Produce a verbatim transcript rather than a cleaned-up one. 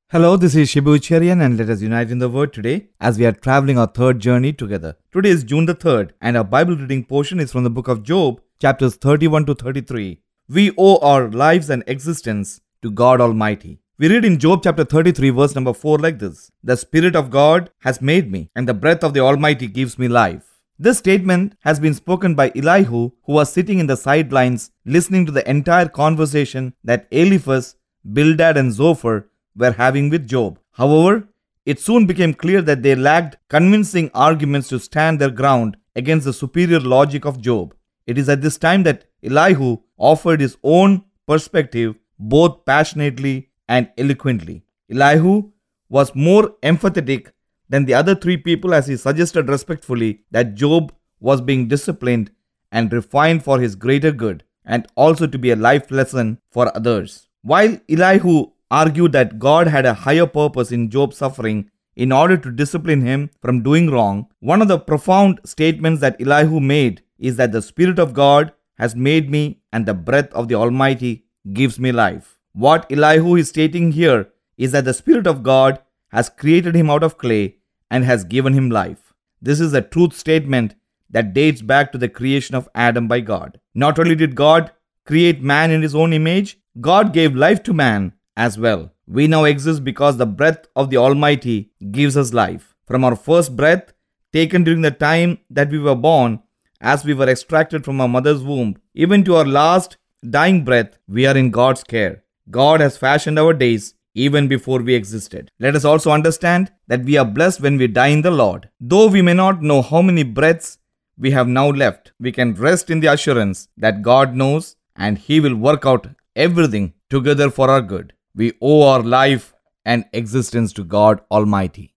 Hello, this is Shibu Cherian and let us unite in the Word today as we are traveling our third journey together. Today is June the third and our Bible reading portion is from the book of Job, chapters thirty-one to thirty-three. We owe our lives and existence to God Almighty. We read in Job chapter thirty-three verse number four like this: "The Spirit of God has made me, and the breath of the Almighty gives me life." This statement has been spoken by Elihu, who was sitting in the sidelines listening to the entire conversation that Eliphaz, Bildad and Zophar were having with Job. However, it soon became clear that they lacked convincing arguments to stand their ground against the superior logic of Job. It is at this time that Elihu offered his own perspective both passionately and eloquently. Elihu was more emphatic than the other three people as he suggested respectfully that Job was being disciplined and refined for his greater good and also to be a life lesson for others. While Elihu argued that God had a higher purpose in Job's suffering in order to discipline him from doing wrong, one of the profound statements that Elihu made is that the Spirit of God has made me and the breath of the Almighty gives me life. What Elihu is stating here is that the Spirit of God has created him out of clay and has given him life. This is a truth statement that dates back to the creation of Adam by God. Not only did God create man in his own image, God gave life to man as well. We now exist because the breath of the Almighty gives us life. From our first breath, taken during the time that we were born, as we were extracted from our mother's womb, even to our last dying breath, we are in God's care. God has fashioned our days even before we existed. Let us also understand that we are blessed when we die in the Lord. Though we may not know how many breaths we have now left, we can rest in the assurance that God knows and He will work out everything together for our good. We owe our life and existence to God Almighty.